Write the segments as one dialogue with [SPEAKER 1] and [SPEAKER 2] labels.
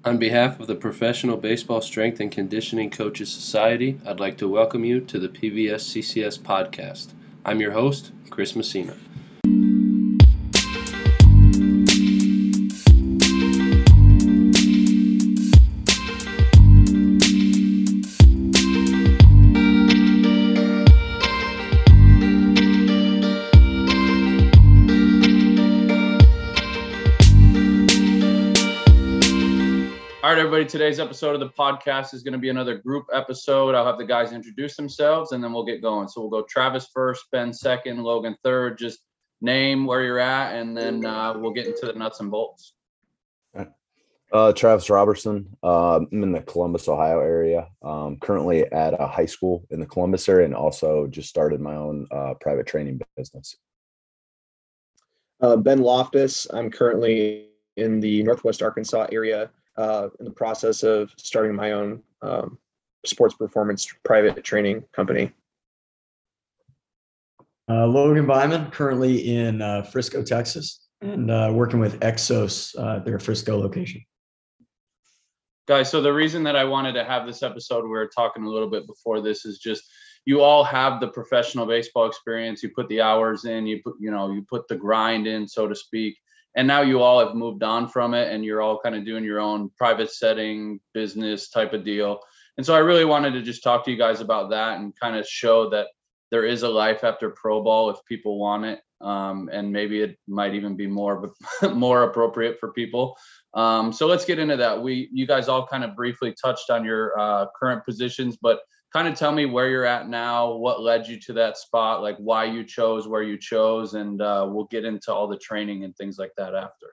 [SPEAKER 1] On behalf of the Professional Baseball Strength and Conditioning Coaches Society, I'd like to welcome you to the PBS CCS podcast. I'm your host, Chris Messina. All right, everybody, today's episode of the podcast is going to be another group episode. I'll have the guys introduce themselves, and then we'll get going. So we'll go Travis first, Ben second, Logan third. Just name where you're at, and then we'll get into the nuts and bolts.
[SPEAKER 2] Travis Robertson. I'm in the Columbus, Ohio area. Currently at a high school in the Columbus area, and also just started my own private training business.
[SPEAKER 3] Ben Loftus. I'm currently in the Northwest Arkansas area. In the process of starting my own sports performance private training company.
[SPEAKER 4] Logan Byman, currently in Frisco, Texas, and working with Exos, their Frisco location.
[SPEAKER 1] Guys, so the reason that I wanted to have this episode, we were talking a little bit before this, is just you all have the professional baseball experience. You put the hours in, you put the grind in, so to speak. And now you all have moved on from it, and you're all kind of doing your own private setting business type of deal. And so I really wanted to just talk to you guys about that and kind of show that there is a life after pro ball if people want it. And maybe it might even be more appropriate for people. So let's get into that. You guys all kind of briefly touched on your current positions, but kind of tell me where you're at now, what led you to that spot, like why you chose where you chose, and we'll get into all the training and things like that after.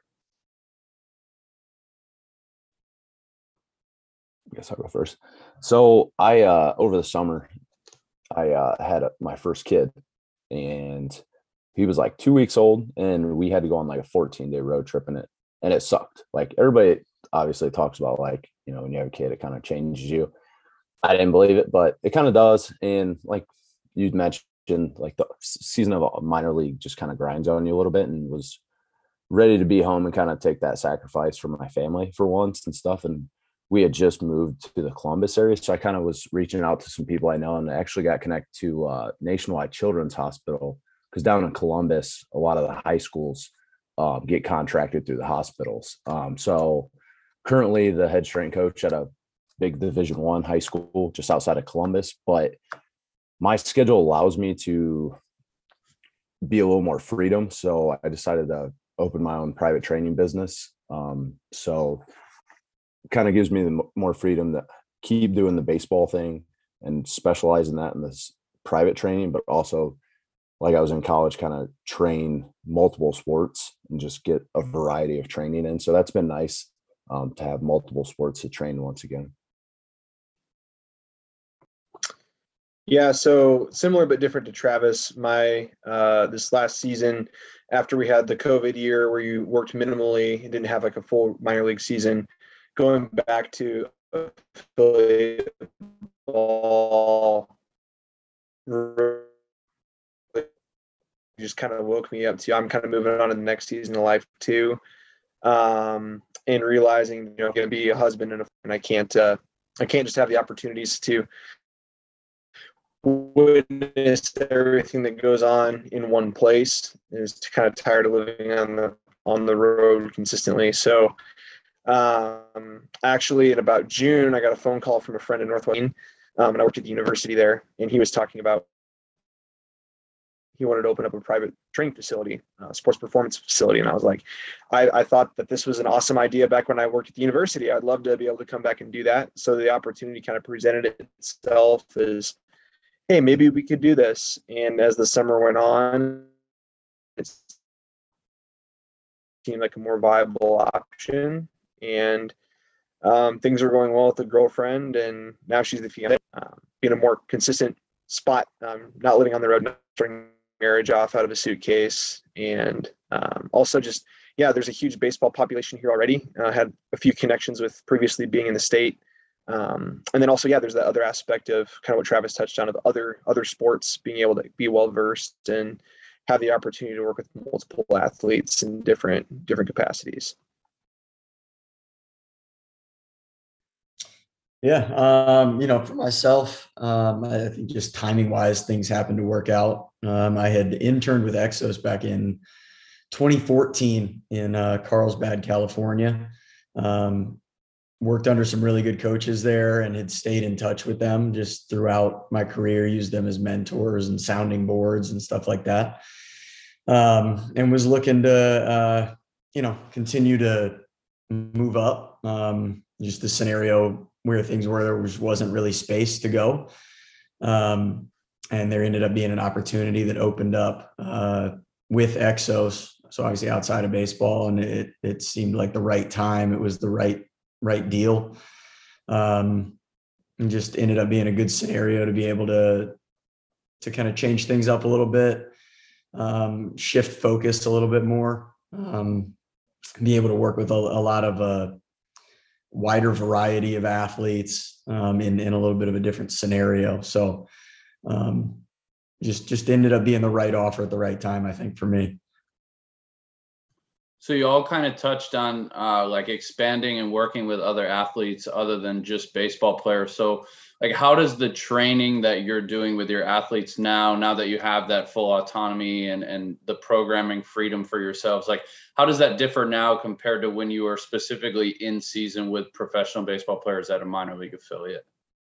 [SPEAKER 2] I guess I'll go first. So I, over the summer, I had my first kid, and he was like 2 weeks old, and we had to go on like a 14-day road trip in it, and it sucked. Like everybody obviously talks about, like, when you have a kid, it kind of changes you. I didn't believe it, but it kind of does. And like you mentioned, like the season of minor league just kind of grinds on you a little bit, and was ready to be home and kind of take that sacrifice for my family for once and stuff. And we had just moved to the Columbus area. So I kind of was reaching out to some people I know, and I actually got connected to Nationwide Children's Hospital, because down in Columbus, a lot of the high schools get contracted through the hospitals. So currently the head strength coach at a big Division I high school just outside of Columbus, but my schedule allows me to be a little more freedom. So I decided to open my own private training business. So it kind of gives me the more freedom to keep doing the baseball thing and specialize in that in this private training, but also, like I was in college, kind of train multiple sports and just get a variety of training in. So that's been nice to have multiple sports to train once again.
[SPEAKER 3] Yeah, so similar but different to Travis. My this last season, after we had the COVID year where you worked minimally and didn't have like a full minor league season, going back to affiliate ball just kind of woke me up to I'm kind of moving on to the next season of life too, and realizing I'm going to be a husband and I can't just have the opportunities to witness everything that goes on in one place. Is kind of tired of living on the road consistently. So actually in about June, I got a phone call from a friend in Northwest, and I worked at the university there, and he was talking about he wanted to open up a private training facility, sports performance facility. And I was like, I thought that this was an awesome idea back when I worked at the university. I'd love to be able to come back and do that. So the opportunity kind of presented itself as, hey, maybe we could do this. And as the summer went on, it seemed like a more viable option. And things were going well with the girlfriend, and now she's the fiance. Being a more consistent spot, not living on the road, not starting marriage off out of a suitcase. And also just, there's a huge baseball population here already. Had a few connections with previously being in the state. And then also, there's that other aspect of kind of what Travis touched on, of other sports, being able to be well-versed and have the opportunity to work with multiple athletes in different capacities.
[SPEAKER 4] Yeah. For myself, I think just timing wise, things happened to work out. I had interned with Exos back in 2014 in Carlsbad, California. Um, Worked under some really good coaches there and had stayed in touch with them just throughout my career, used them as mentors and sounding boards and stuff like that. And was looking to, continue to move up. Just the scenario where things were, there wasn't really space to go. And there ended up being an opportunity that opened up with Exos. So obviously outside of baseball, and it seemed like the right time. It was the right deal. And just ended up being a good scenario to be able to kind of change things up a little bit, shift focus a little bit more, be able to work with a lot of a wider variety of athletes in a little bit of a different scenario. So just ended up being the right offer at the right time, I think, for me.
[SPEAKER 1] So you all kind of touched on like expanding and working with other athletes other than just baseball players. So like, how does the training that you're doing with your athletes now that you have that full autonomy and the programming freedom for yourselves, like how does that differ now compared to when you were specifically in season with professional baseball players at a minor league affiliate?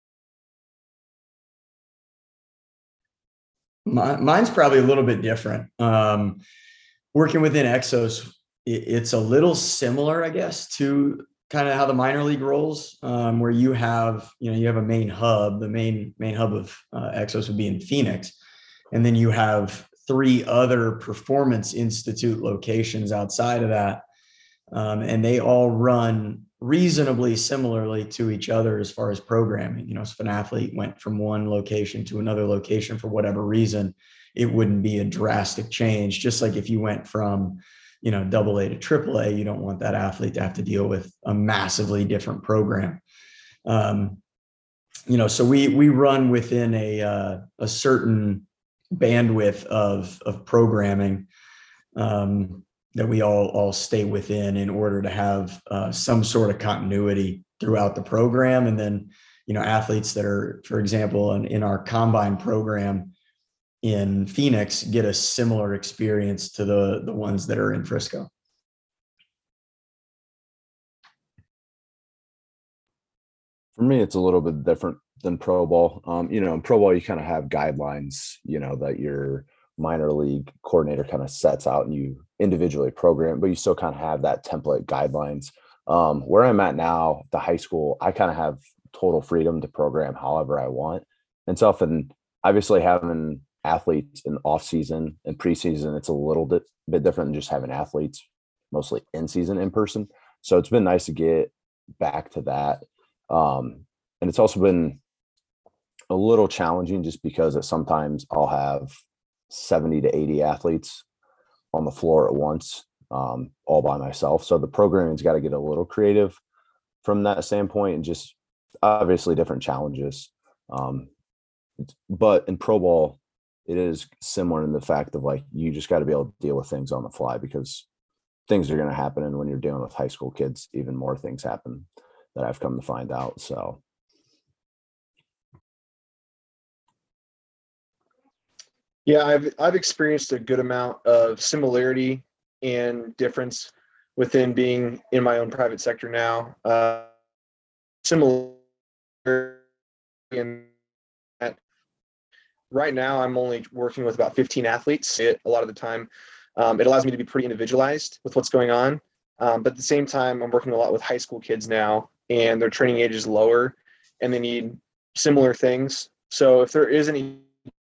[SPEAKER 4] Mine's probably a little bit different. Working within Exos, it's a little similar, I guess, to kind of how the minor league rolls, where you have a main hub. The main hub of Exos would be in Phoenix, and then you have 3 other Performance Institute locations outside of that, and they all run reasonably similarly to each other as far as programming. So if an athlete went from one location to another location for whatever reason, it wouldn't be a drastic change. Just like if you went from double A to triple A, you don't want that athlete to have to deal with a massively different program. So we run within a certain bandwidth of programming that we all stay within in order to have some sort of continuity throughout the program. And then, athletes that are, for example, in our combine program in Phoenix get a similar experience to the ones that are in Frisco.
[SPEAKER 2] For me, it's a little bit different than pro ball. In pro ball, you kind of have guidelines, that your minor league coordinator kind of sets out and you individually program, but you still kind of have that template guidelines. Where I'm at now, the high school, I kind of have total freedom to program however I want and stuff. And obviously having athletes in off season and preseason, it's a little bit different than just having athletes mostly in season in person. So it's been nice to get back to that. And it's also been a little challenging just because sometimes I'll have 70 to 80 athletes on the floor at once, all by myself. So the programming's got to get a little creative from that standpoint, and just obviously different challenges. But in pro ball, it is similar in the fact of like, you just got to be able to deal with things on the fly because things are going to happen. And when you're dealing with high school kids, even more things happen that I've come to find out. So.
[SPEAKER 3] Yeah, I've experienced a good amount of similarity and difference within being in my own private sector now. Similar in that right now I'm only working with about 15 athletes. A lot of the time, it allows me to be pretty individualized with what's going on. But at the same time, I'm working a lot with high school kids now, and their training age is lower, and they need similar things. So if there is any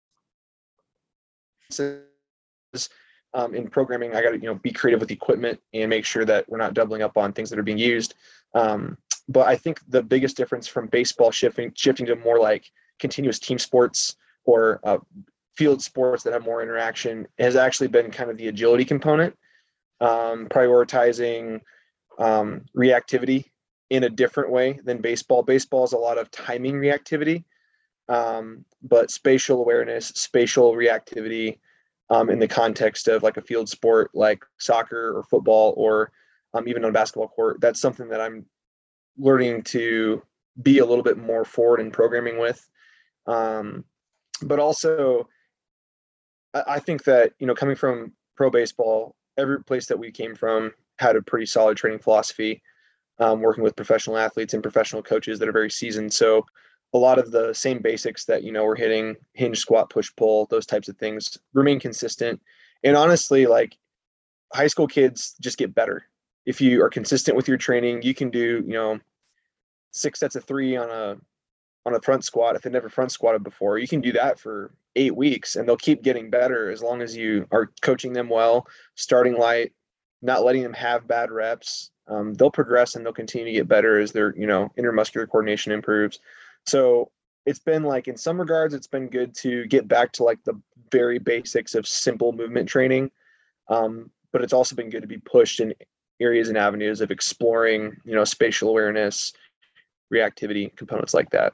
[SPEAKER 3] in programming, I got to be creative with the equipment and make sure that we're not doubling up on things that are being used. But I think the biggest difference from baseball shifting to more like continuous team sports or field sports that have more interaction has actually been kind of the agility component, prioritizing reactivity in a different way than baseball. Baseball is a lot of timing reactivity, but spatial awareness, spatial reactivity in the context of like a field sport like soccer or football or even on a basketball court, that's something that I'm learning to be a little bit more forward in programming with. But also, I think that, coming from pro baseball, every place that we came from had a pretty solid training philosophy, working with professional athletes and professional coaches that are very seasoned. So a lot of the same basics that, we're hitting, hinge, squat, push, pull, those types of things remain consistent. And honestly, like, high school kids just get better. If you are consistent with your training, you can do, 6 sets of 3 on a front squat. If they never front squatted before, you can do that for 8 weeks and they'll keep getting better as long as you are coaching them well, starting light, not letting them have bad reps. They'll progress and they'll continue to get better as their, intermuscular coordination improves. So it's been like, in some regards, it's been good to get back to like the very basics of simple movement training. But it's also been good to be pushed in areas and avenues of exploring, spatial awareness, reactivity, components like that.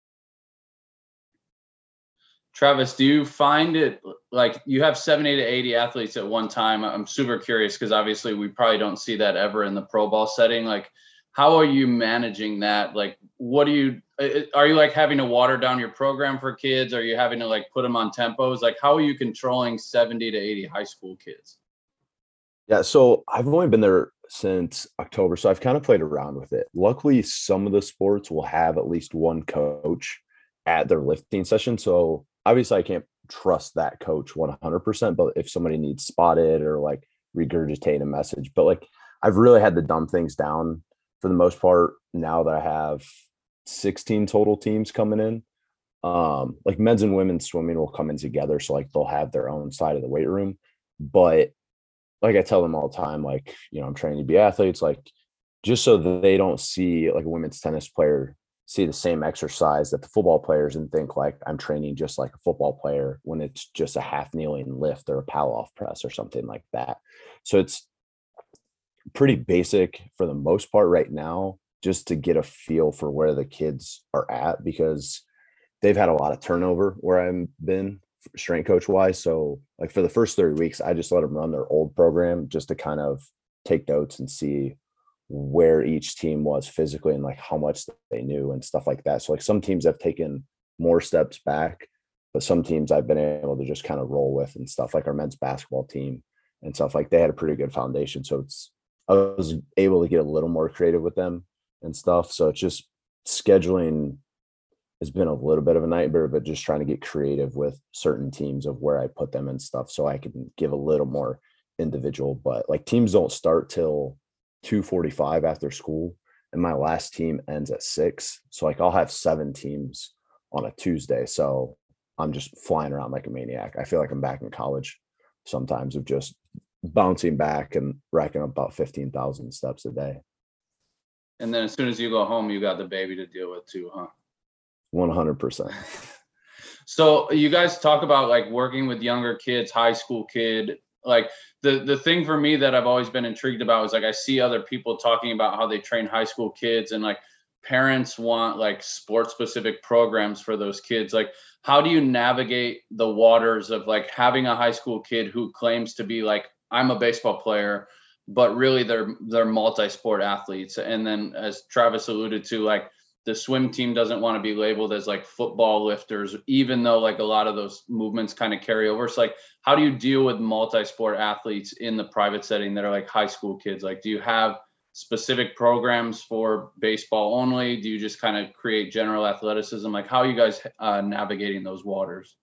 [SPEAKER 1] Travis, do you find it like you have 70 to 80 athletes at one time? I'm super curious because obviously we probably don't see that ever in the pro ball setting. Like, how are you managing that? Like, are you like having to water down your program for kids? Are you having to like put them on tempos? Like, how are you controlling 70 to 80 high school kids?
[SPEAKER 2] Yeah, so I've only been there since October, so I've kind of played around with it. Luckily, some of the sports will have at least one coach at their lifting session. So obviously I can't trust that coach 100%, but if somebody needs spotted or like regurgitate a message, but like I've really had to dumb things down for the most part now that I have 16 total teams coming in. Like men's and women's swimming will come in together. So like they'll have their own side of the weight room. But like I tell them all the time, like, I'm training to be athletes, like just so that they don't see like a women's tennis player see the same exercise that the football players and think like I'm training just like a football player when it's just a half kneeling lift or a pal off press or something like that. So it's pretty basic for the most part right now, just to get a feel for where the kids are at, because they've had a lot of turnover where I've been strength coach wise. So like for the first 30 weeks, I just let them run their old program just to kind of take notes and see where each team was physically and like how much they knew and stuff like that. So like some teams have taken more steps back, but some teams I've been able to just kind of roll with and stuff, like our men's basketball team and stuff. Like they had a pretty good foundation. So I was able to get a little more creative with them and stuff. So it's just scheduling has been a little bit of a nightmare, but just trying to get creative with certain teams of where I put them and stuff so I can give a little more individual. But like teams don't start till 2:45 after school, and my last team ends at 6. So like I'll have 7 teams on a Tuesday. So I'm just flying around like a maniac. I feel like I'm back in college sometimes, of just bouncing back and racking up about 15,000 steps a day.
[SPEAKER 1] And then as soon as you go home, you got the baby to deal with too, huh?
[SPEAKER 2] 100%.
[SPEAKER 1] So you guys talk about like working with younger kids, high school kid. Like the thing for me that I've always been intrigued about is like I see other people talking about how they train high school kids, and like parents want like sports specific programs for those kids. Like, how do you navigate the waters of like having a high school kid who claims to be like, I'm a baseball player, but really they're multi-sport athletes? And then as Travis alluded to, like the swim team doesn't want to be labeled as like football lifters, even though like a lot of those movements kind of carry over. So like, how do you deal with multi-sport athletes in the private setting that are like high school kids? Like, do you have specific programs for baseball only? Do you just kind of create general athleticism? Like, how are you guys navigating those waters?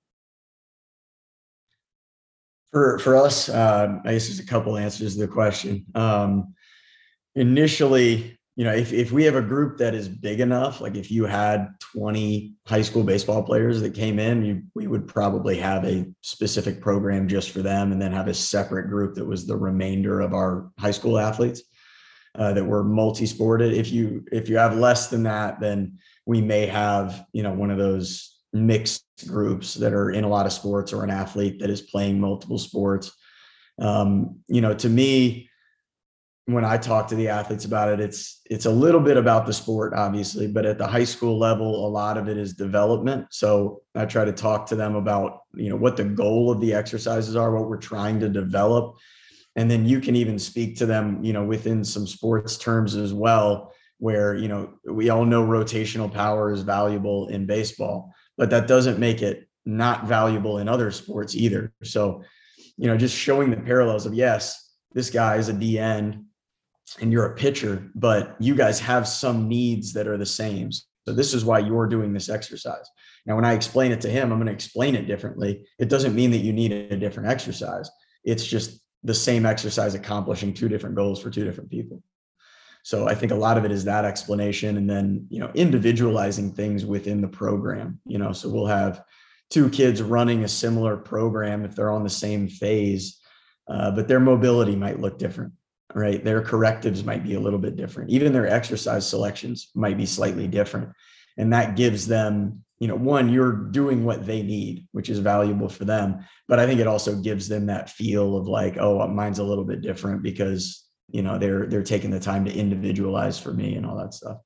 [SPEAKER 4] For us, I guess there's a couple answers to the question. Initially, if we have a group that is big enough, like if you had 20 high school baseball players that came in, we would probably have a specific program just for them, and then have a separate group that was the remainder of our high school athletes that were multi-sported. If you have less than that, then we may have, one of those mixed groups that are in a lot of sports, or an athlete that is playing multiple sports. To me, when I talk to the athletes about it, it's a little bit about the sport, obviously, but at the high school level, a lot of it is development. So I try to talk to them about, what the goal of the exercises are, what we're trying to develop. And then you can even speak to them, within some sports terms as well, where, you know, we all know rotational power is valuable in baseball, but that doesn't make it not valuable in other sports either. So, you know, just showing the parallels of, yes, this guy is a DN and you're a pitcher, but you guys have some needs that are the same. So this is why you're doing this exercise. Now, when I explain it to him, I'm going to explain it differently. It doesn't mean that you need a different exercise. It's just the same exercise accomplishing two different goals for two different people. So I think a lot of it is that explanation, and then, you know, individualizing things within the program, you know, so we'll have two kids running a similar program if they're on the same phase, but their mobility might look different, right? Their correctives might be a little bit different. Even their exercise selections might be slightly different. And that gives them, you know, one, you're doing what they need, which is valuable for them. But I think it also gives them that feel of like, oh, mine's a little bit different because, you know, they're taking the time to individualize for me and all that stuff.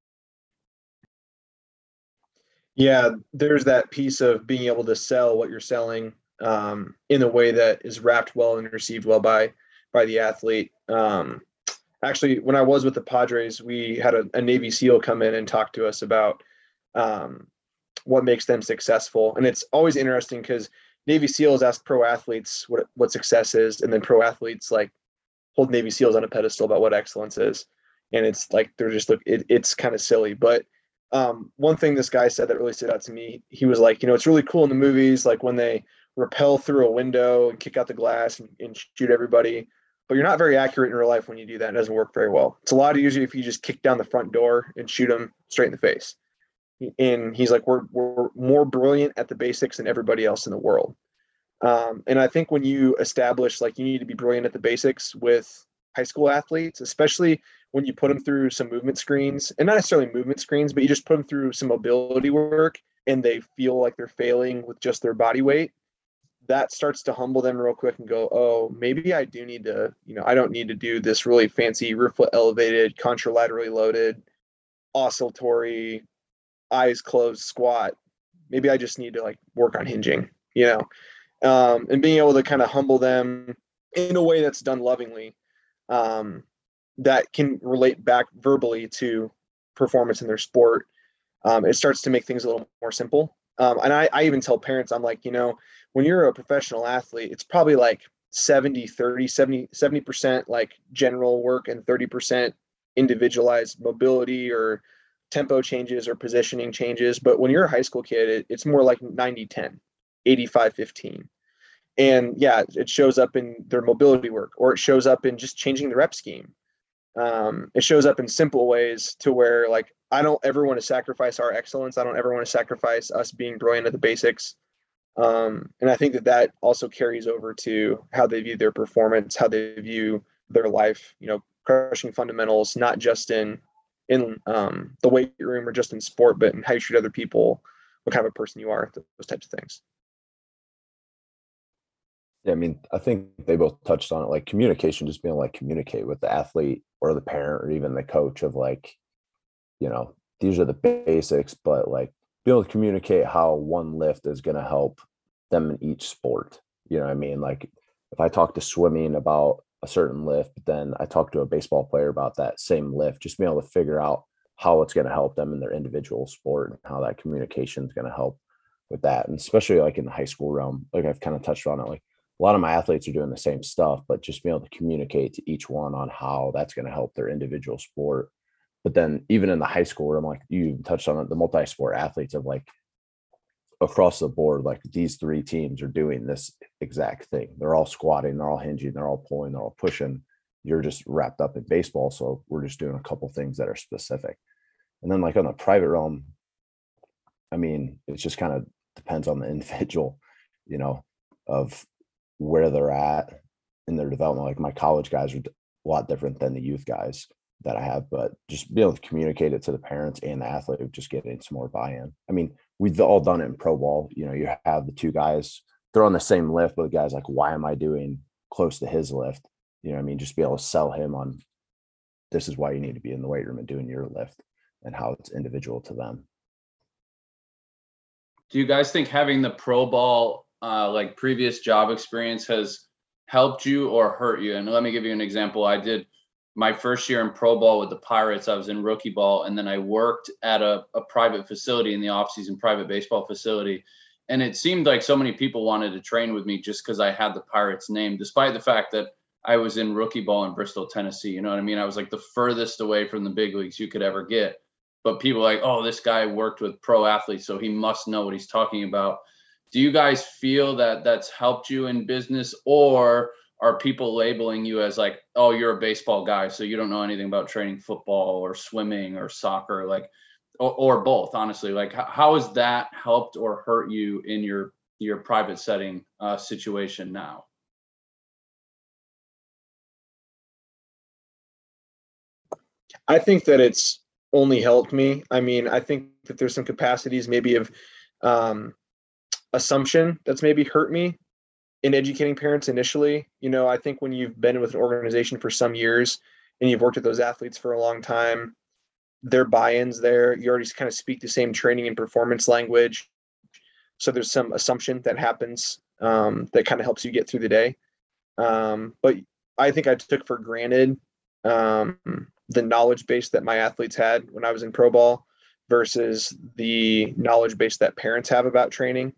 [SPEAKER 3] Yeah, there's that piece of being able to sell what you're selling in a way that is wrapped well and received well by the athlete. Actually, when I was with the Padres, we had a Navy SEAL come in and talk to us about what makes them successful. And it's always interesting because Navy SEALs ask pro athletes what success is, and then pro athletes like hold Navy SEALs on a pedestal about what excellence is. And it's like, they're just it's kind of silly. But one thing this guy said that really stood out to me, he was like, you know, it's really cool in the movies, like when they rappel through a window and kick out the glass and shoot everybody, but you're not very accurate in real life when you do that. It doesn't work very well. It's a lot easier if you just kick down the front door and shoot them straight in the face. And he's like, we're more brilliant at the basics than everybody else in the world. And I think when you establish, like, you need to be brilliant at the basics with high school athletes, especially when you put them through some movement screens, and not necessarily movement screens, but you just put them through some mobility work and they feel like they're failing with just their body weight, that starts to humble them real quick and go, oh, maybe I do need to, you know, I don't need to do this really fancy rear foot elevated, contralaterally loaded, oscillatory, eyes closed squat. Maybe I just need to like work on hinging, you know, and being able to kind of humble them in a way that's done lovingly, that can relate back verbally to performance in their sport. It starts to make things a little more simple. And I even tell parents, I'm like, you know, when you're a professional athlete, it's probably like 70% like general work and 30% individualized mobility or tempo changes or positioning changes. But when you're a high school kid, it's more like 90-10, 85-15. And yeah, it shows up in their mobility work, or it shows up in just changing the rep scheme. It shows up in simple ways to where, like, I don't ever want to sacrifice our excellence. I don't ever want to sacrifice us being brilliant at the basics. And I think that also carries over to how they view their performance, how they view their life, you know, crushing fundamentals, not just in the weight room or just in sport, but in how you treat other people, what kind of a person you are, those types of things.
[SPEAKER 2] Yeah, I mean, I think they both touched on it, like communication, just being like communicate with the athlete or the parent or even the coach of like, you know, these are the basics, but like be able to communicate how one lift is going to help them in each sport. You know what I mean? Like if I talk to swimming about a certain lift, but then I talk to a baseball player about that same lift, just being able to figure out how it's going to help them in their individual sport and how that communication is going to help with that. And especially like in the high school realm, like I've kind of touched on it, like a lot of my athletes are doing the same stuff, but just being able to communicate to each one on how that's going to help their individual sport. But then even in the high school realm, like you touched on it, the multi-sport athletes of like across the board, like these three teams are doing this exact thing. They're all squatting, they're all hinging, they're all pulling, they're all pushing. You're just wrapped up in baseball. So we're just doing a couple things that are specific. And then like on the private realm, I mean, it just kind of depends on the individual, you know, of where they're at in their development. Like my college guys are a lot different than the youth guys that I have, but just be able to communicate it to the parents and the athlete of just getting some more buy-in. I mean, we've all done it in pro ball. You know, you have the two guys, they're on the same lift, but the guy's like, why am I doing close to his lift? You know what I mean? Just be able to sell him on this is why you need to be in the weight room and doing your lift and how it's individual to them.
[SPEAKER 1] Do you guys think having the pro ball, like previous job experience has helped you or hurt you? And let me give you an example. I did my first year in pro ball with the Pirates, I was in rookie ball, and then I worked at a private facility in the offseason, private baseball facility. And it seemed like so many people wanted to train with me just because I had the Pirates name, despite the fact that I was in rookie ball in Bristol, Tennessee. You know what I mean? I was like the furthest away from the big leagues you could ever get. But people are like, oh, this guy worked with pro athletes, so he must know what he's talking about. Do you guys feel that that's helped you in business, or are people labeling you as like, oh, you're a baseball guy, so you don't know anything about training football or swimming or soccer, like, or both, honestly? Like, how has that helped or hurt you in your private setting situation now?
[SPEAKER 3] I think that it's only helped me. I mean, I think that there's some capacities maybe of assumption that's maybe hurt me in educating parents initially. You know, I think when you've been with an organization for some years and you've worked with those athletes for a long time, their buy-ins there, you already kind of speak the same training and performance language. So there's some assumption that happens that kind of helps you get through the day. But I think I took for granted the knowledge base that my athletes had when I was in pro ball versus the knowledge base that parents have about training.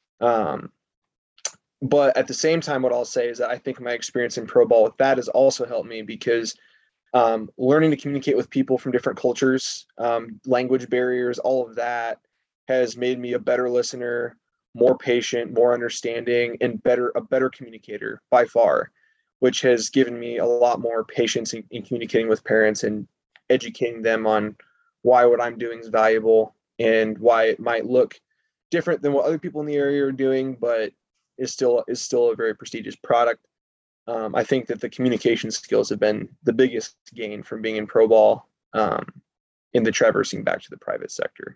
[SPEAKER 3] But at the same time, what I'll say is that I think my experience in pro ball with that has also helped me, because learning to communicate with people from different cultures, language barriers, all of that has made me a better listener, more patient, more understanding, and a better communicator by far, which has given me a lot more patience in communicating with parents and educating them on why what I'm doing is valuable and why it might look different than what other people in the area are doing, but is still a very prestigious product. I think that the communication skills have been the biggest gain from being in pro ball in the traversing back to the private sector.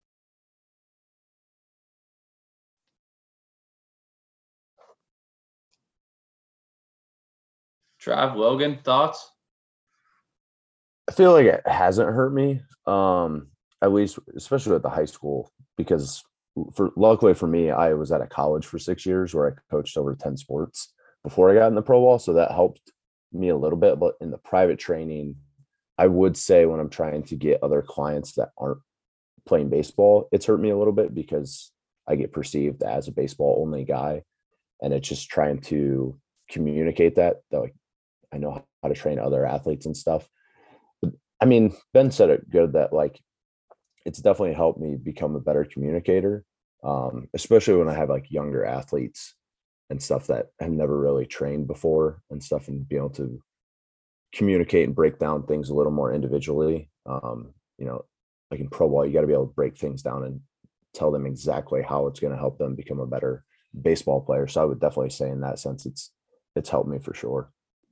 [SPEAKER 1] Trav, Logan, thoughts?
[SPEAKER 2] I feel like it hasn't hurt me, at least, especially at the high school, because luckily for me, I was at a college for 6 years where I coached over 10 sports before I got in the pro ball. So that helped me a little bit. But in the private training, I would say when I'm trying to get other clients that aren't playing baseball, it's hurt me a little bit because I get perceived as a baseball only guy. And it's just trying to communicate that like I know how to train other athletes and stuff. But, I mean, Ben said it good that like it's definitely helped me become a better communicator, especially when I have like younger athletes and stuff that have never really trained before and stuff, and be able to communicate and break down things a little more individually. You know, like in pro ball, you got to be able to break things down and tell them exactly how it's going to help them become a better baseball player. So I would definitely say in that sense, it's helped me for sure.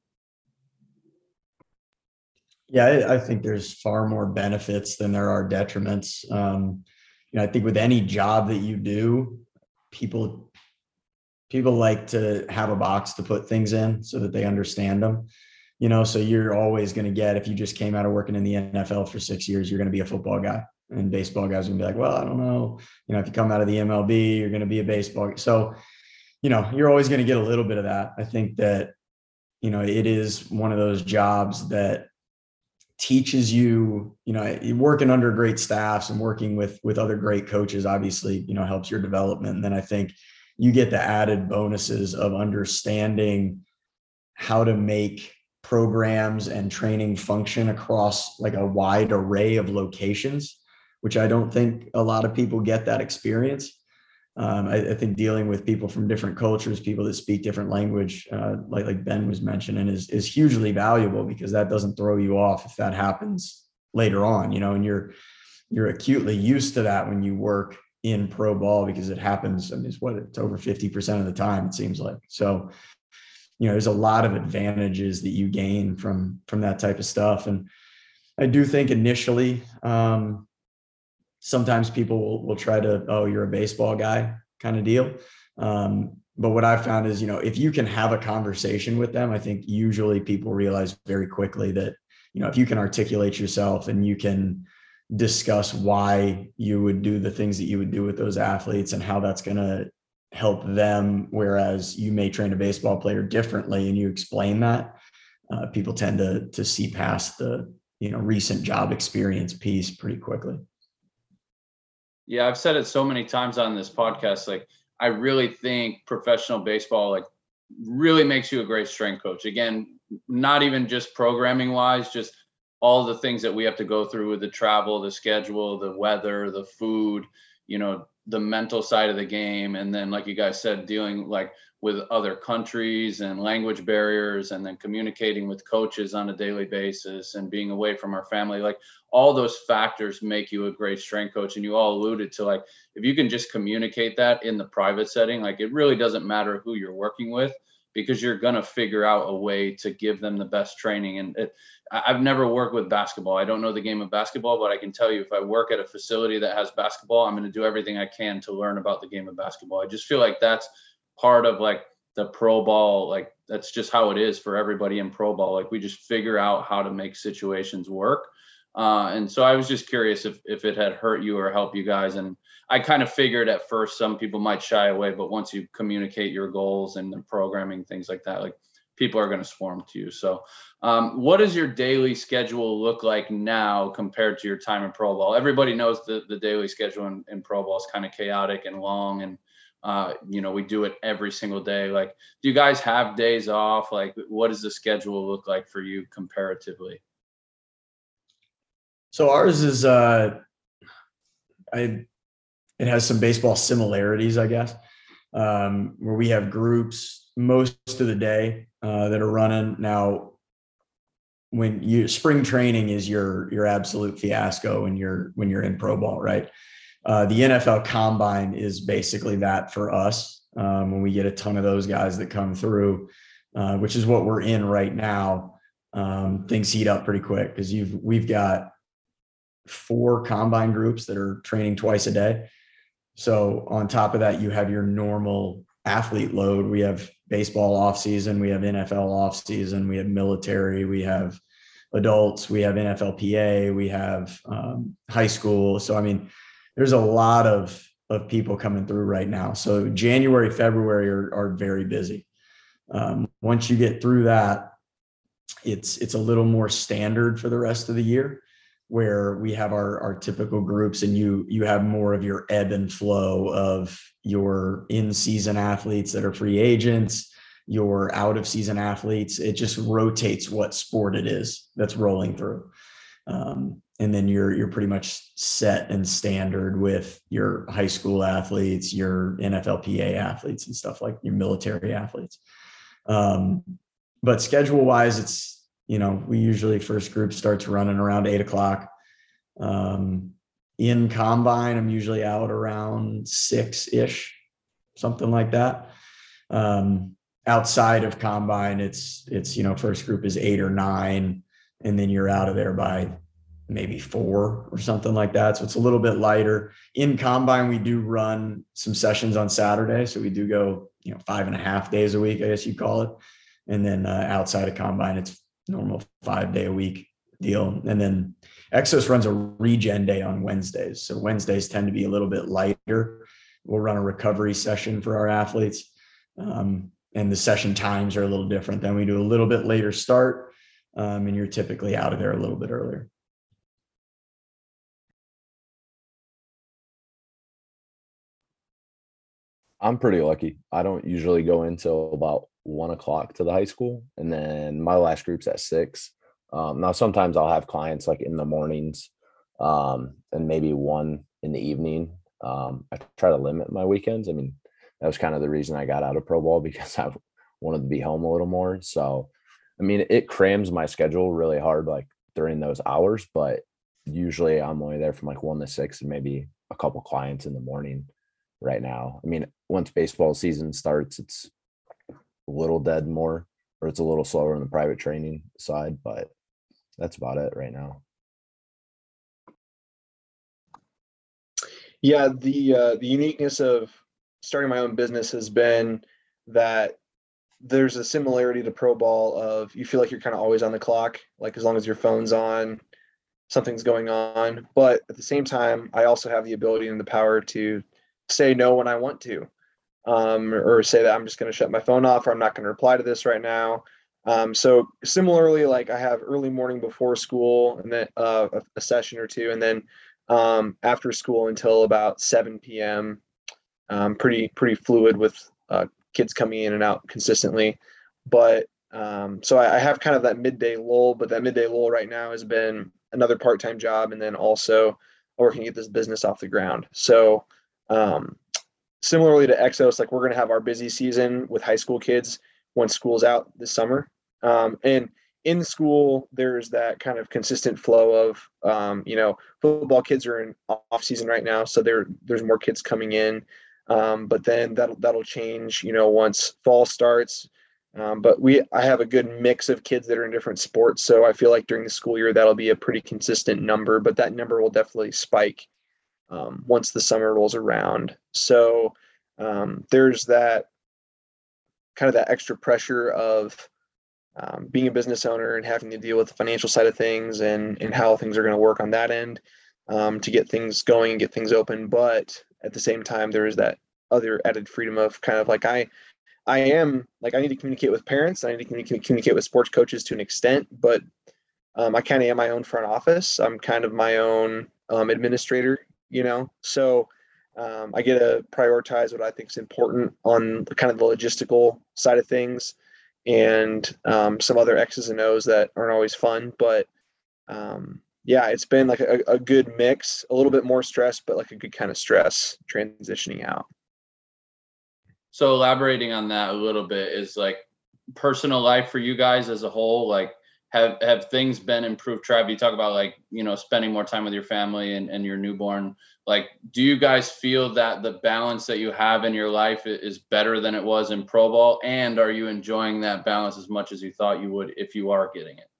[SPEAKER 4] Yeah, I think there's far more benefits than there are detriments. You know, I think with any job that you do, people like to have a box to put things in so that they understand them. You know, so you're always going to get, if you just came out of working in the NFL for 6 years, you're going to be a football guy, and baseball guys are going to be like, well, I don't know. You know, if you come out of the MLB, you're going to be a baseball guy. So, you know, you're always going to get a little bit of that. I think that, you know, it is one of those jobs that teaches you, you know, working under great staffs and working with other great coaches, obviously, you know, helps your development. And then I think you get the added bonuses of understanding how to make programs and training function across like a wide array of locations, which I don't think a lot of people get that experience. I think dealing with people from different cultures, people that speak different language, like Ben was mentioning, is hugely valuable, because that doesn't throw you off if that happens later on, you know, and you're acutely used to that when you work in pro ball, because it happens. I mean, it's over 50% of the time, it seems like. So, you know, there's a lot of advantages that you gain from that type of stuff. And I do think initially, sometimes people will try to, oh, you're a baseball guy kind of deal. But what I've found is, you know, if you can have a conversation with them, I think usually people realize very quickly that, you know, if you can articulate yourself and you can discuss why you would do the things that you would do with those athletes and how that's going to help them, whereas you may train a baseball player differently, and you explain that, people tend to see past the, recent job experience piece pretty quickly.
[SPEAKER 1] Yeah, I've said it so many times on this podcast. Like, I really think professional baseball, like, really makes you a great strength coach. Again, not even just programming wise, just all the things that we have to go through with the travel, the schedule, the weather, the food, the mental side of the game. And then, like you guys said, dealing like with other countries and language barriers, and then communicating with coaches on a daily basis and being away from our family. Like, all those factors make you a great strength coach. And you all alluded to, like, if you can just communicate that in the private setting, like, it really doesn't matter who you're working with, because you're going to figure out a way to give them the best training. And I've never worked with basketball. I don't know the game of basketball, but I can tell you, if I work at a facility that has basketball, I'm going to do everything I can to learn about the game of basketball. I just feel like that's part of, like, the pro ball. Like, that's just how it is for everybody in pro ball. Like, we just figure out how to make situations work. And so I was just curious if it had hurt you or helped you guys. And I kind of figured at first some people might shy away, but once you communicate your goals and the programming, things like that, like, people are going to swarm to you. So what does your daily schedule look like now compared to your time in pro ball? Everybody knows the daily schedule in pro ball is kind of chaotic and long, and we do it every single day. Like, do you guys have days off? Like, what does the schedule look like for you comparatively?
[SPEAKER 4] So ours is, it has some baseball similarities, I guess, where we have groups most of the day that are running. Now, when spring training is your absolute fiasco when you're in pro ball, right? The NFL Combine is basically that for us. When we get a ton of those guys that come through, which is what we're in right now, things heat up pretty quick, because we've got 4 combine groups that are training twice a day. So on top of that, you have your normal athlete load. We have baseball off season, we have NFL off season, we have military, we have adults, we have NFLPA, we have high school. So, I mean, there's a lot of people coming through right now. So January, February are very busy. Once you get through that, it's a little more standard for the rest of the year, where we have our typical groups, and you have more of your ebb and flow of your in-season athletes that are free agents, your out-of-season athletes. It just rotates what sport it is that's rolling through. And then you're pretty much set and standard with your high school athletes, your NFLPA athletes, and stuff, like your military athletes. But schedule-wise, it's, we usually first group starts running around 8:00. In combine, I'm usually out around 6-ish, something like that. Outside of combine, it's first group is 8 or 9, and then you're out of there by maybe 4 or something like that. So it's a little bit lighter. In combine, we do run some sessions on Saturday, so we do go 5.5 days a week, I guess you call it. And then outside of combine, it's normal 5-day-a-week deal. And then Exos runs a regen day on Wednesdays. So Wednesdays tend to be a little bit lighter. We'll run a recovery session for our athletes. And the session times are a little different. Then we do a little bit later start, and you're typically out of there a little bit earlier.
[SPEAKER 2] I'm pretty lucky. I don't usually go until about 1:00 to the high school, and then my last group's at 6. Now sometimes I'll have clients like in the mornings, and maybe one in the evening. I try to limit my weekends. I mean, that was kind of the reason I got out of pro ball, because I wanted to be home a little more. So, I mean, it crams my schedule really hard, like during those hours, but usually I'm only there from like 1 to 6, and maybe a couple clients in the morning right now. I mean, once baseball season starts, it's a little dead more, or it's a little slower on the private training side, but that's about it right now.
[SPEAKER 3] Yeah, the uniqueness of starting my own business has been that there's a similarity to pro ball of, you feel like you're kind of always on the clock, like as long as your phone's on, something's going on. But at the same time, I also have the ability and the power to say no when I want to, or say that I'm just going to shut my phone off, or I'm not going to reply to this right now. So similarly, like I have early morning before school and then a session or two, and then after school until about 7 p.m. Pretty fluid with kids coming in and out consistently. But so I have kind of that midday lull, but that midday lull right now has been another part-time job and then also working to get this business off the ground. So similarly to Exos, like we're going to have our busy season with high school kids once school's out this summer. And in school, there's that kind of consistent flow of, football kids are in off season right now. So there's more kids coming in. But then that'll change, once fall starts. But I have a good mix of kids that are in different sports. So I feel like during the school year, that'll be a pretty consistent number, but that number will definitely spike once the summer rolls around. So there's that kind of that extra pressure of being a business owner and having to deal with the financial side of things and how things are going to work on that end to get things going and get things open. But at the same time, there is that other added freedom of kind of like I am like I need to communicate with parents. I need to communicate with sports coaches to an extent, but I kind of am my own front office. I'm kind of my own administrator, So I get to prioritize what I think is important on the kind of the logistical side of things, and some other X's and O's that aren't always fun. But yeah, it's been like a good mix, a little bit more stress, but like a good kind of stress transitioning out.
[SPEAKER 1] So elaborating on that a little bit is like personal life for you guys as a whole, like have things been improved? Trav, you talk about like, spending more time with your family and your newborn. Like, do you guys feel that the balance that you have in your life is better than it was in pro ball? And are you enjoying that balance as much as you thought you would if you are getting it?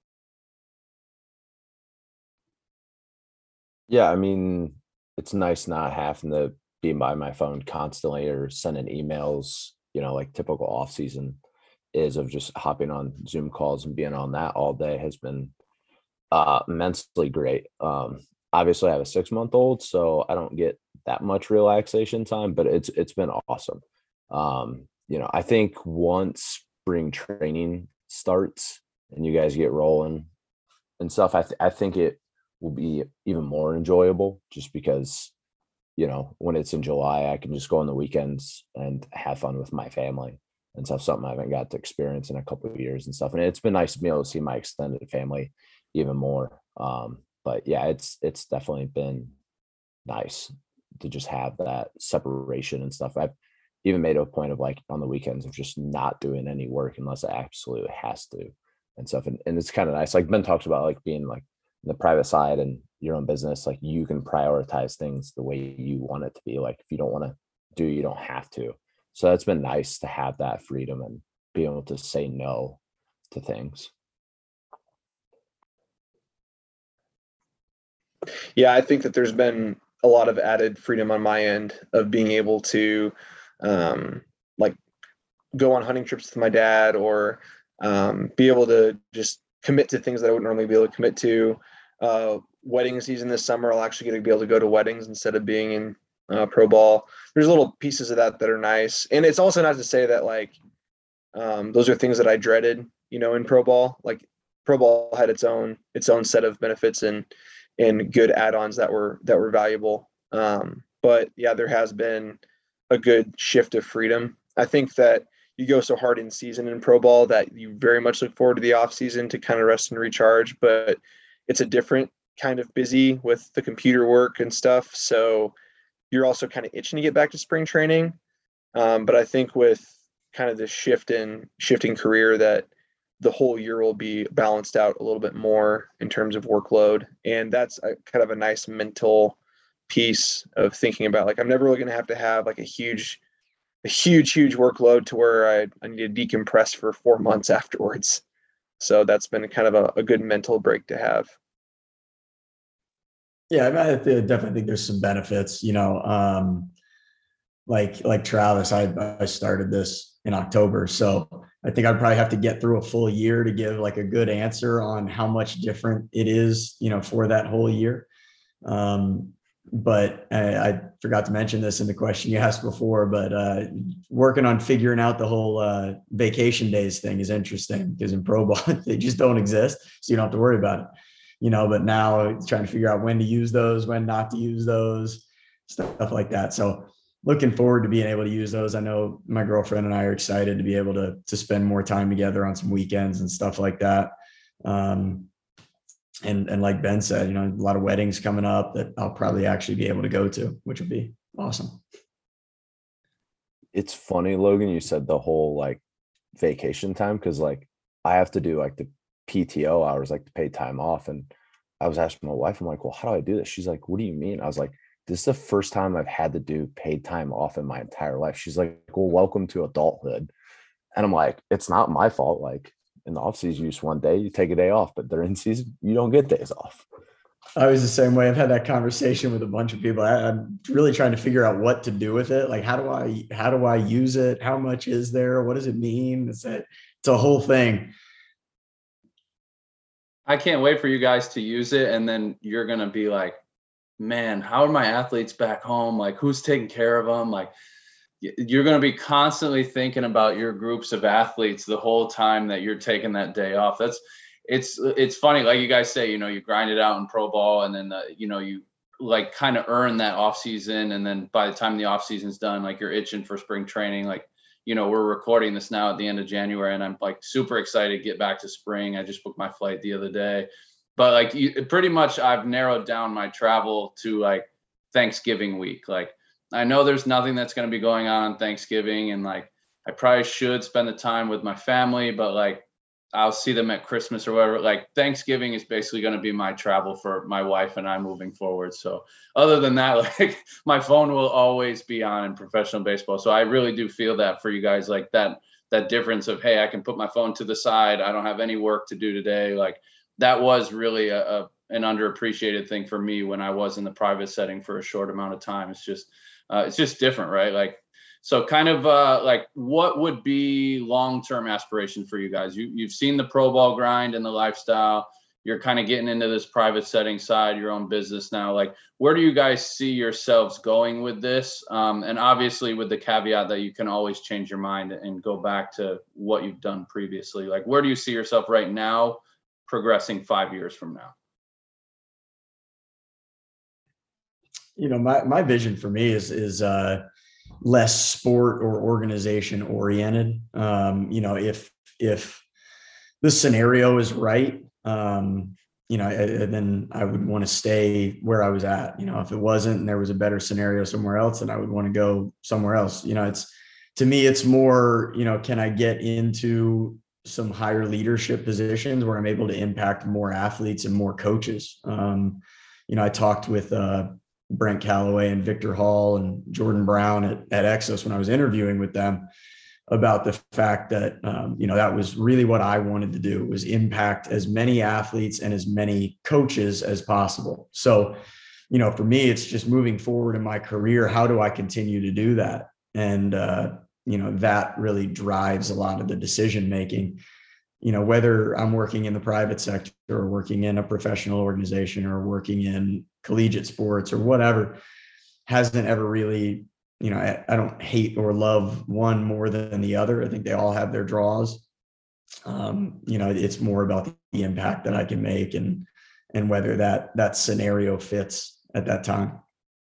[SPEAKER 2] Yeah, I mean, it's nice not having to be by my phone constantly or sending emails, like typical off season is of just hopping on Zoom calls and being on that all day has been immensely great. Obviously I have a 6-month-old, so I don't get that much relaxation time, but it's been awesome. I think once spring training starts and you guys get rolling and stuff, I think it will be even more enjoyable just because when it's in July, I can just go on the weekends and have fun with my family and stuff, something I haven't got to experience in a couple of years and stuff. And it's been nice to be able to see my extended family even more. But yeah, it's definitely been nice to just have that separation and stuff. I've even made a point of like on the weekends of just not doing any work unless it absolutely has to and stuff. And it's kind of nice. Like Ben talks about like being like the private side and your own business, like you can prioritize things the way you want it to be. Like if you don't want to do, you don't have to. So that's been nice to have that freedom and be able to say no to things.
[SPEAKER 3] Yeah, I think that there's been a lot of added freedom on my end of being able to like go on hunting trips with my dad or be able to just commit to things that I wouldn't normally be able to commit to. Wedding season this summer, I'll actually get to be able to go to weddings instead of being in pro ball. There's little pieces of that are nice. And it's also not to say that like those are things that I dreaded, in pro ball. Like pro ball had its own set of benefits and good add-ons that were valuable. But yeah, there has been a good shift of freedom. I think that you go so hard in season in pro ball that you very much look forward to the off season to kind of rest and recharge, but it's a different kind of busy with the computer work and stuff. So you're also kind of itching to get back to spring training. But I think with kind of the shifting career that the whole year will be balanced out a little bit more in terms of workload. And that's kind of a nice mental piece of thinking about like, I'm never really going to have like a huge workload to where I need to decompress for 4 months afterwards. So that's been kind of a good mental break to have.
[SPEAKER 4] Yeah, I definitely think there's some benefits, like Travis, I started this in October. So I think I'd probably have to get through a full year to give like a good answer on how much different it is, for that whole year. but I forgot to mention this in the question you asked before, but working on figuring out the whole vacation days thing is interesting because in pro ball, they just don't exist. So you don't have to worry about it, but now it's trying to figure out when to use those, when not to use those, stuff like that. So looking forward to being able to use those. I know my girlfriend and I are excited to be able to spend more time together on some weekends and stuff like that. And like Ben said, a lot of weddings coming up that I'll probably actually be able to go to, which would be awesome.
[SPEAKER 2] It's funny, Logan, you said the whole like vacation time, because like I have to do like the PTO hours, like to pay time off. And I was asking my wife, I'm like, well, how do I do this? She's like, what do you mean? I was like, this is the first time I've had to do paid time off in my entire life. She's like, well, welcome to adulthood. And I'm like, it's not my fault. Like in the off season, you just one day, you take a day off, but during season, you don't get days off.
[SPEAKER 4] I was the same way. I've had that conversation with a bunch of people. I'm really trying to figure out what to do with it. Like, how do I use it? How much is there? What does it mean? It's a whole thing.
[SPEAKER 1] I can't wait for you guys to use it. And then you're going to be like, man, how are my athletes back home? Like, who's taking care of them? Like, you're going to be constantly thinking about your groups of athletes the whole time that you're taking that day off. It's funny. Like you guys say, you grind it out in pro ball, and then, you like kind of earn that off season. And then by the time the off season's done, like you're itching for spring training. Like, we're recording this now at the end of January, and I'm like super excited to get back to spring. I just booked my flight the other day. But like pretty much I've narrowed down my travel to like Thanksgiving week. Like I know there's nothing that's going to be going on Thanksgiving, and like I probably should spend the time with my family, but like I'll see them at Christmas or whatever. Like Thanksgiving is basically going to be my travel for my wife and I moving forward. So other than that, like my phone will always be on in professional baseball. So I really do feel that for you guys, like that difference of, hey, I can put my phone to the side. I don't have any work to do today. Like that was really an underappreciated thing for me when I was in the private setting for a short amount of time. It's just different, right? Like, so kind of like what would be long-term aspiration for you guys? You've seen the pro ball grind and the lifestyle. You're kind of getting into this private setting side, your own business now. Like, where do you guys see yourselves going with this? And obviously with the caveat that you can always change your mind and go back to what you've done previously. Like, where do you see yourself right now progressing 5 years from now?
[SPEAKER 4] My vision for me is less sport or organization oriented. If the scenario is right, then I would want to stay where I was at. If it wasn't and there was a better scenario somewhere else, then I would want to go somewhere else. To me, it's more, can I get into some higher leadership positions where I'm able to impact more athletes and more coaches. I talked with Brent Callaway and Victor Hall and Jordan Brown at Exos when I was interviewing with them about the fact that, that was really what I wanted to do, was impact as many athletes and as many coaches as possible. So, for me, it's just moving forward in my career. How do I continue to do that? And, that really drives a lot of the decision-making, whether I'm working in the private sector or working in a professional organization or working in collegiate sports or whatever, hasn't ever really, I don't hate or love one more than the other. I think they all have their draws. It's more about the impact that I can make and whether that scenario fits at that time.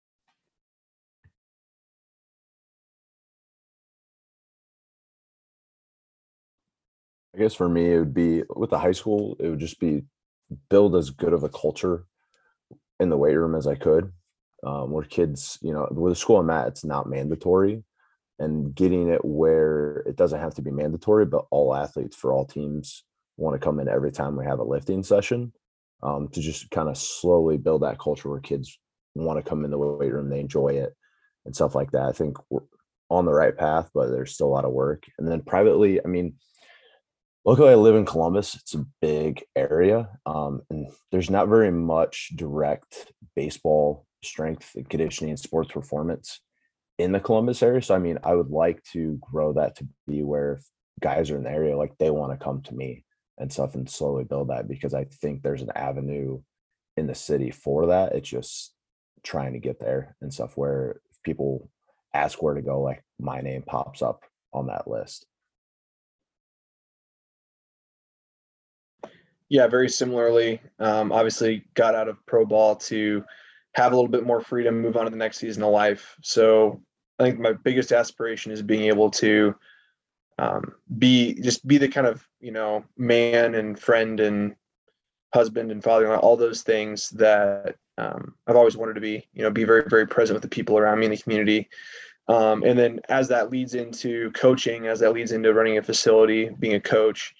[SPEAKER 2] I guess for me, it would be with the high school, it would just be build as good of a culture in the weight room as I could, where kids, with the school I'm at, it's not mandatory, and getting it where it doesn't have to be mandatory, but all athletes for all teams want to come in every time we have a lifting session, to just kind of slowly build that culture where kids want to come in the weight room, they enjoy it and stuff like that. I think we're on the right path, but there's still a lot of work. And then privately, I mean, luckily, I live in Columbus. It's a big area, and there's not very much direct baseball strength and conditioning and sports performance in the Columbus area. So, I mean, I would like to grow that to be where if guys are in the area, like they want to come to me and stuff and slowly build that, because I think there's an avenue in the city for that. It's just trying to get there and stuff, where if people ask where to go, like my name pops up on that list.
[SPEAKER 3] Yeah, very similarly. Obviously, got out of pro ball to have a little bit more freedom, move on to the next season of life. So I think my biggest aspiration is being able to be the kind of, man and friend and husband and father, all those things that I've always wanted to be. Be very, very present with the people around me in the community. And then as that leads into coaching, as that leads into running a facility, being a coach,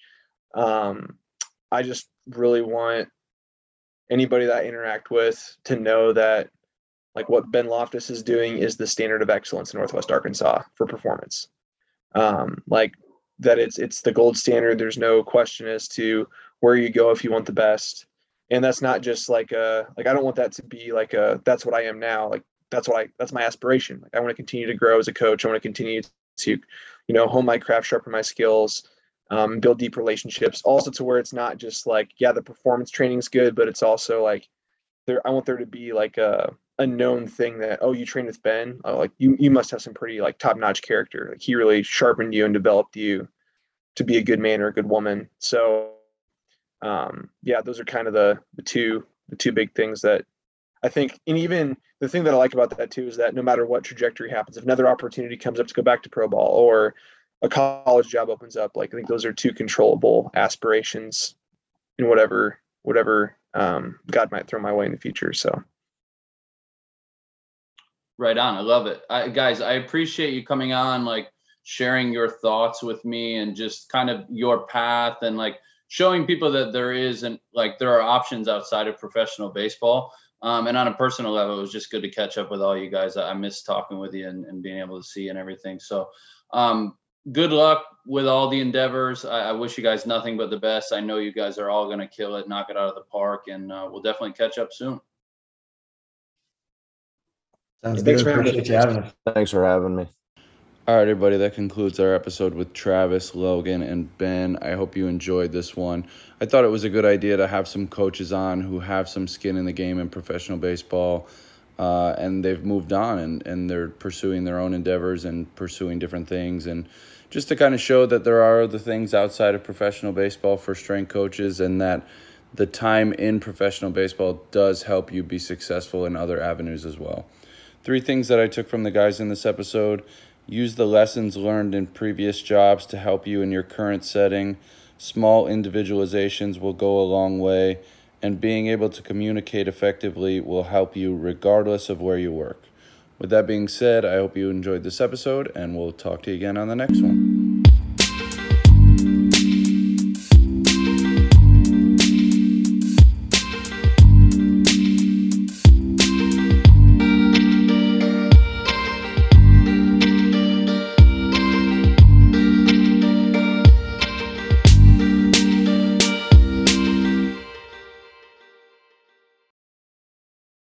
[SPEAKER 3] I just really want anybody that I interact with to know that like what Ben Loftus is doing is the standard of excellence in Northwest Arkansas for performance. Like that it's the gold standard. There's no question as to where you go if you want the best. And that's not just like I don't want that to be like that's what I am now. Like that's my aspiration. Like I want to continue to grow as a coach. I want to continue to, hone my craft, sharpen my skills, build deep relationships, also to where it's not just like, yeah, the performance training is good, but it's also like I want there to be like a known thing that, oh, you trained with Ben, like you must have some pretty like top-notch character. Like he really sharpened you and developed you to be a good man or a good woman. So yeah, those are kind of the two big things that I think. And even the thing that I like about that too is that no matter what trajectory happens, if another opportunity comes up to go back to pro ball or a college job opens up, like I think those are two controllable aspirations in whatever God might throw my way in the future. So
[SPEAKER 1] right on. I love it. Guys, I appreciate you coming on, like sharing your thoughts with me and just kind of your path and like showing people that there are options outside of professional baseball. And on a personal level, it was just good to catch up with all you guys. I miss talking with you and being able to see and everything. So good luck with all the endeavors. I wish you guys nothing but the best. I know you guys are all going to kill it, knock it out of the park, and we'll definitely catch up soon.
[SPEAKER 4] Sounds
[SPEAKER 3] Thanks
[SPEAKER 4] good.
[SPEAKER 3] for having
[SPEAKER 4] Appreciate
[SPEAKER 3] us.
[SPEAKER 4] you having us.
[SPEAKER 2] Thanks for having me.
[SPEAKER 5] All right, everybody, that concludes our episode with Travis, Logan, and Ben. I hope you enjoyed this one. I thought it was a good idea to have some coaches on who have some skin in the game in professional baseball, and they've moved on, and they're pursuing their own endeavors and pursuing different things, and just to kind of show that there are other things outside of professional baseball for strength coaches, and that the time in professional baseball does help you be successful in other avenues as well. 3 things that I took from the guys in this episode: use the lessons learned in previous jobs to help you in your current setting. Small individualizations will go a long way, and being able to communicate effectively will help you regardless of where you work. With that being said, I hope you enjoyed this episode, and we'll talk to you again on the next one.